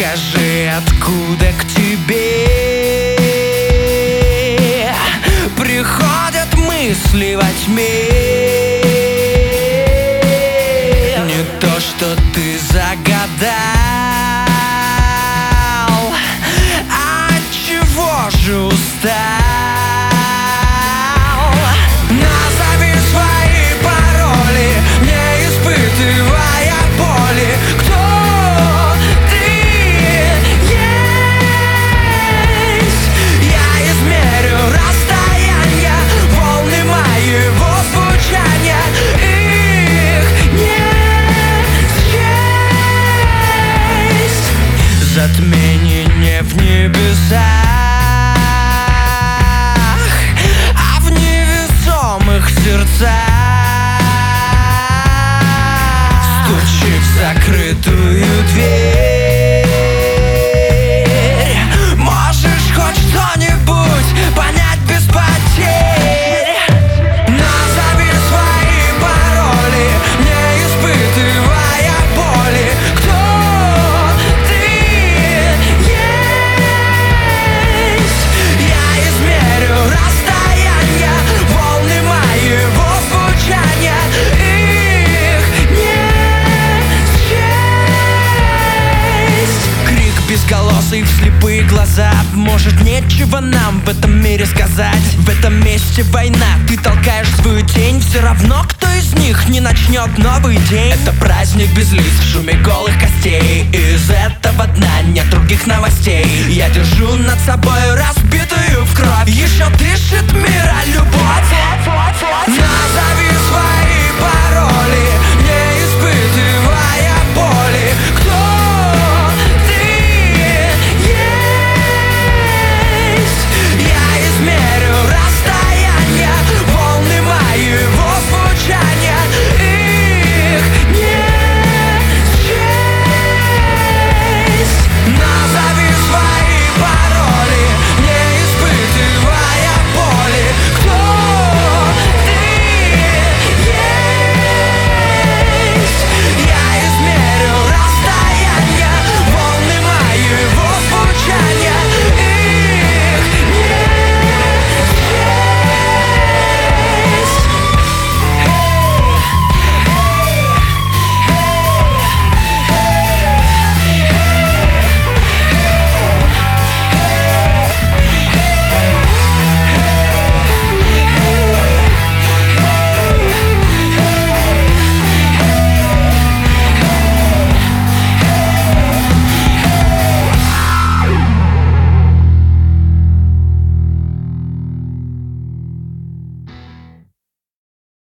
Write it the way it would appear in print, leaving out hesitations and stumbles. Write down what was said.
Скажи, откуда к тебе приходят мысли во тьме? Не то, что ты загадал, а от чего же устал? Назови свои пароли, не испытывая боли. Кто ты есть? Я измерю расстояние, волны моего звучания. Их не счесть. Затмение не в небесах, а в невесомых сердцах. Стучи в закрытую дверь. Можешь хоть что-нибудь понять без потерь. Назови свои пароли, не испытывая боли. Кто ты есть? Я измерю расстояние, волны моего звучания. Их не счесть. Крик безголосый в слепые глаза. Может, нечего нам в этом мире сказать. В этом месте война, ты толкаешь свою тень. Все равно, кто из них не начнет новый день. Это праздник без лиц в шуме голых костей. Из этого дна нет других новостей. Я держу над собой раз